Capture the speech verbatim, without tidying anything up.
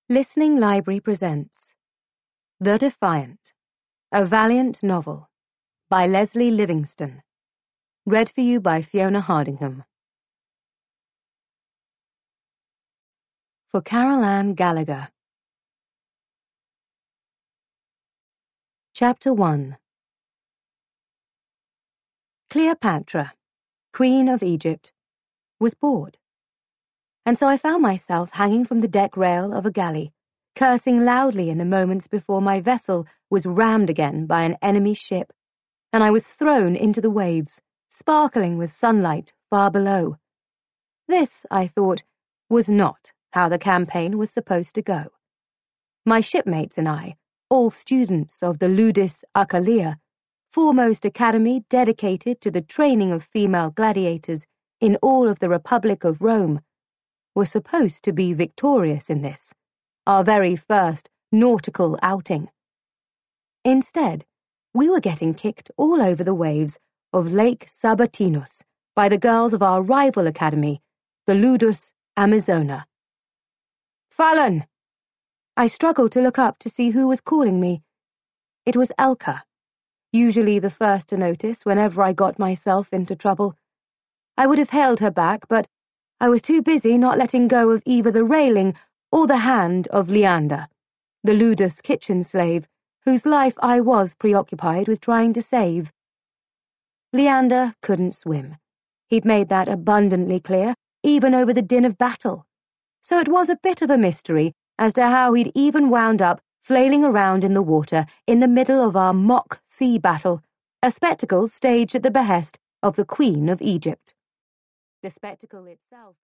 Listening Library presents The Defiant, a Valiant Novel by Leslie Livingston. Read for you by Fiona Hardingham. For Carol Ann Gallagher. Chapter one. Cleopatra, Queen of Egypt, was bored, and so I found myself hanging from the deck rail of a galley, cursing loudly in the moments before my vessel was rammed again by an enemy ship, and I was thrown into the waves, sparkling with sunlight far below. This, I thought, was not how the campaign was supposed to go. My shipmates and I, all students of the Ludus Achalia, foremost academy dedicated to the training of female gladiators in all of the Republic of Rome, were supposed to be victorious in this, our very first nautical outing. Instead, we were getting kicked all over the waves of Lake Sabatinus by the girls of our rival academy, the Ludus Amazona. Fallon! I struggled to look up to see who was calling me. It was Elka, usually the first to notice whenever I got myself into trouble. I would have hailed her back, but I was too busy not letting go of either the railing or the hand of Leander, the Ludus kitchen slave, whose life I was preoccupied with trying to save. Leander couldn't swim. He'd made that abundantly clear, even over the din of battle. So it was a bit of a mystery as to how he'd even wound up flailing around in the water in the middle of our mock sea battle, a spectacle staged at the behest of the Queen of Egypt. The spectacle itself